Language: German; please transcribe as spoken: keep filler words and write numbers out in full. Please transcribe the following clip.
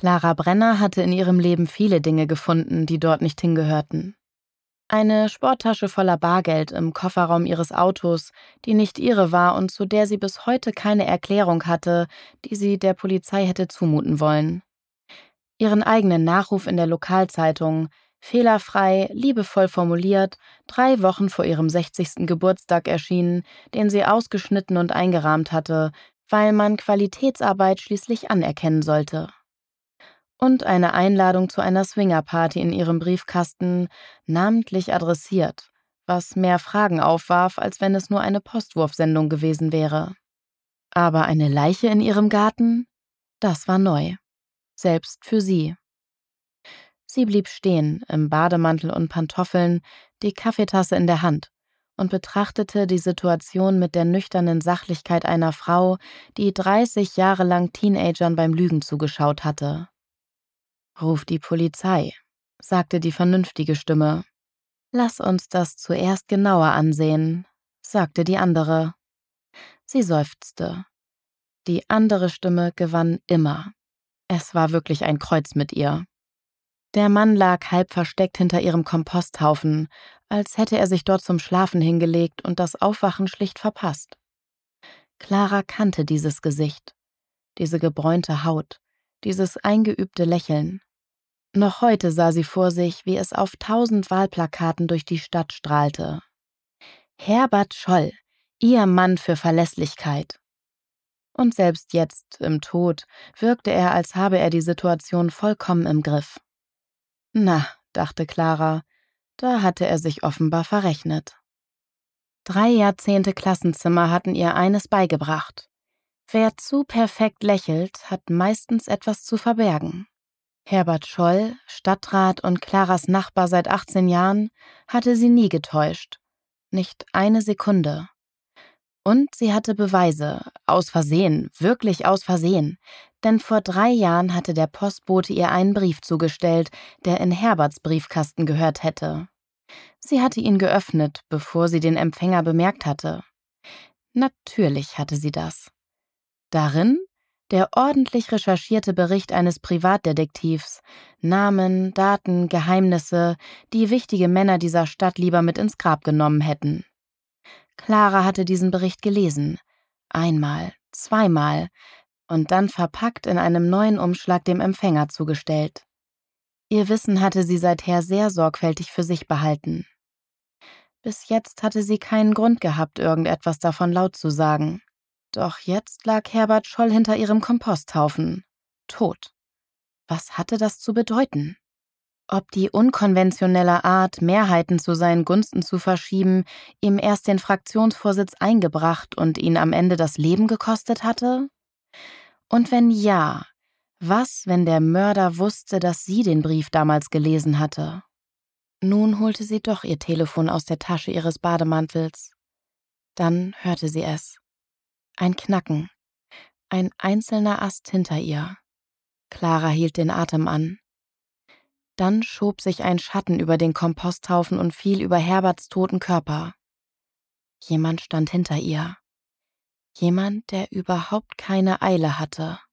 Clara Brenner hatte in ihrem Leben viele Dinge gefunden, die dort nicht hingehörten. Eine Sporttasche voller Bargeld im Kofferraum ihres Autos, die nicht ihre war und zu der sie bis heute keine Erklärung hatte, die sie der Polizei hätte zumuten wollen. Ihren eigenen Nachruf in der Lokalzeitung, fehlerfrei, liebevoll formuliert, drei Wochen vor ihrem sechzigsten Geburtstag erschienen, den sie ausgeschnitten und eingerahmt hatte, weil man Qualitätsarbeit schließlich anerkennen sollte. Und eine Einladung zu einer Swingerparty in ihrem Briefkasten, namentlich adressiert, was mehr Fragen aufwarf, als wenn es nur eine Postwurfsendung gewesen wäre. Aber eine Leiche in ihrem Garten? Das war neu. Selbst für sie. Sie blieb stehen, im Bademantel und Pantoffeln, die Kaffeetasse in der Hand, und betrachtete die Situation mit der nüchternen Sachlichkeit einer Frau, die dreißig Jahre lang Teenagern beim Lügen zugeschaut hatte. »Ruf die Polizei«, sagte die vernünftige Stimme. »Lass uns das zuerst genauer ansehen«, sagte die andere. Sie seufzte. Die andere Stimme gewann immer. Es war wirklich ein Kreuz mit ihr. Der Mann lag halb versteckt hinter ihrem Komposthaufen, als hätte er sich dort zum Schlafen hingelegt und das Aufwachen schlicht verpasst. Clara kannte dieses Gesicht, diese gebräunte Haut, dieses eingeübte Lächeln. Noch heute sah sie vor sich, wie es auf tausend Wahlplakaten durch die Stadt strahlte. Herbert Scholl, ihr Mann für Verlässlichkeit. Und selbst jetzt, im Tod, wirkte er, als habe er die Situation vollkommen im Griff. Na, dachte Clara, da hatte er sich offenbar verrechnet. Drei Jahrzehnte Klassenzimmer hatten ihr eines beigebracht. Wer zu perfekt lächelt, hat meistens etwas zu verbergen. Herbert Scholl, Stadtrat und Claras Nachbar seit achtzehn Jahren, hatte sie nie getäuscht. Nicht eine Sekunde. Und sie hatte Beweise, aus Versehen, wirklich aus Versehen. Denn vor drei Jahren hatte der Postbote ihr einen Brief zugestellt, der in Herberts Briefkasten gehört hätte. Sie hatte ihn geöffnet, bevor sie den Empfänger bemerkt hatte. Natürlich hatte sie das. Darin der ordentlich recherchierte Bericht eines Privatdetektivs, Namen, Daten, Geheimnisse, die wichtige Männer dieser Stadt lieber mit ins Grab genommen hätten. Clara hatte diesen Bericht gelesen. Einmal, zweimal und dann verpackt in einem neuen Umschlag dem Empfänger zugestellt. Ihr Wissen hatte sie seither sehr sorgfältig für sich behalten. Bis jetzt hatte sie keinen Grund gehabt, irgendetwas davon laut zu sagen. Doch jetzt lag Herbert Scholl hinter ihrem Komposthaufen, tot. Was hatte das zu bedeuten? Ob die unkonventionelle Art, Mehrheiten zu seinen Gunsten zu verschieben, ihm erst den Fraktionsvorsitz eingebracht und ihn am Ende das Leben gekostet hatte? Und wenn ja, was, wenn der Mörder wusste, dass sie den Brief damals gelesen hatte? Nun holte sie doch ihr Telefon aus der Tasche ihres Bademantels. Dann hörte sie es. Ein Knacken. Ein einzelner Ast hinter ihr. Clara hielt den Atem an. Dann schob sich ein Schatten über den Komposthaufen und fiel über Herberts toten Körper. Jemand stand hinter ihr. Jemand, der überhaupt keine Eile hatte.